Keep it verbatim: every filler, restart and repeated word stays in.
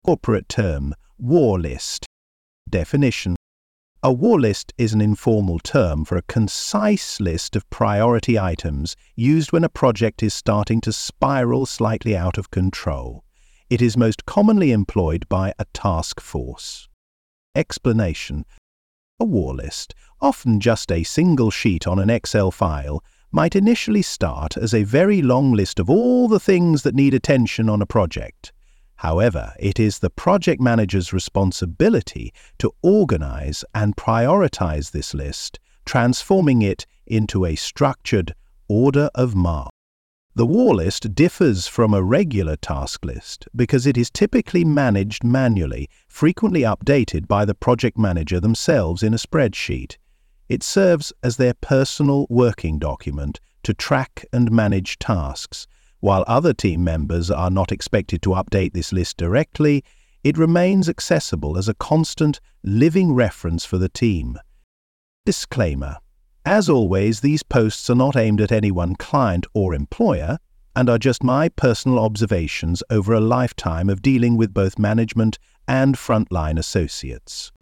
Corporate term, war list. Definition. A war list is an informal term for a concise list of priority items used when a project is starting to spiral slightly out of control. It is most commonly employed by a task force. Explanation. A war list, often just a single sheet on an Excel file, might initially start as a very long list of all the things that need attention on a project. However, it is the project manager's responsibility to organize and prioritize this list, transforming it into a structured order of march. The war list differs from a regular task list because it is typically managed manually, frequently updated by the project manager themselves in a spreadsheet. It serves as their personal working document to track and manage tasks. While other team members are not expected to update this list directly, it remains accessible as a constant, living reference for the team. Disclaimer. As always, these posts are not aimed at any one client or employer and are just my personal observations over a lifetime of dealing with both management and frontline associates.